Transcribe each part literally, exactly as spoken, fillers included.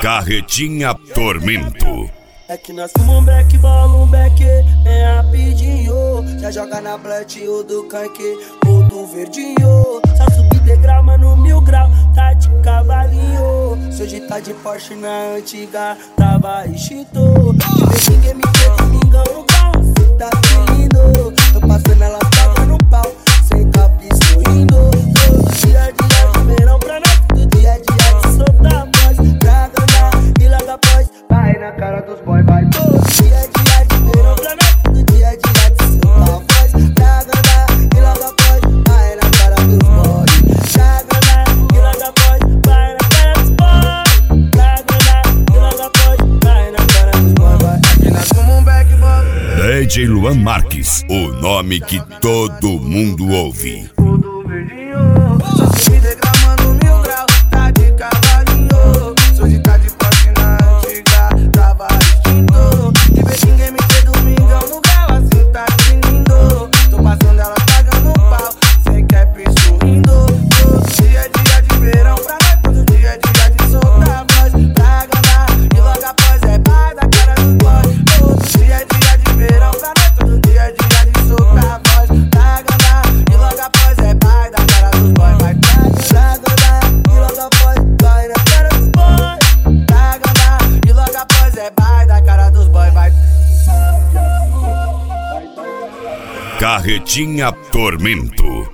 Carretinha Tormento. É que nós fumamos um beck, bola um beck, bem rapidinho. Já joga na plant ou do canque ou do verdinho. Só subir degrau, mano, mil grau, tá de cavalinho. Se hoje tá de Porsche na antiga, tava extinto. De vez em game tem domingão no pau, cê tá lindo. Tô passando ela paga no pau, sem cap sorrindo. Todo dia, dia de verão pra nós, todo dia, dia de soltar a voz. Pra ganhar e logo após, vai na cara dos boy, vai. Todo dia, dia de verão pra nós, todo dia, dia de soltar a voz. Pra ganhar e logo após, vai na cara dos boy. Pra ganhar e logo após, vai na cara dos boy. Pra ganhar e logo após, vai na cara dos boy, vai. Aqui nós fumamos um beck, bola. D J Luan Marques, o nome que todo mundo ouve. Todo verdinho, só se me declamando mil grau, tá de cavalinho. Sou de tá de Porsche na antiga, tava extinto. De vez em game tem domingão no grau, assim tá lindo. Tô passando ela pagando pau, sem cap sorrindo. Todo dia é dia de verão pra nós, todo dia é dia de soltar a voz. Pra ganhar e logo após é pai da cara do boy. Todo dia é dia de verão pra nós, todo dia é dia de soltar a voz. Pra ganhar e logo após é pai da cara dos boy. Vai pra ganhar e logo após vai na cara dos boy. Pra ganhar e logo após é pai da cara dos boy. Vai. Carretinha Tormento.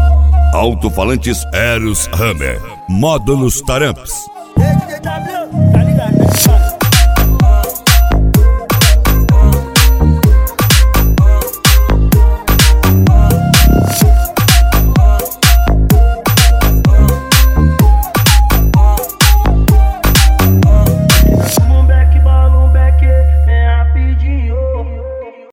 Alto-falantes Eros Hammer. Módulos Taramps. D J W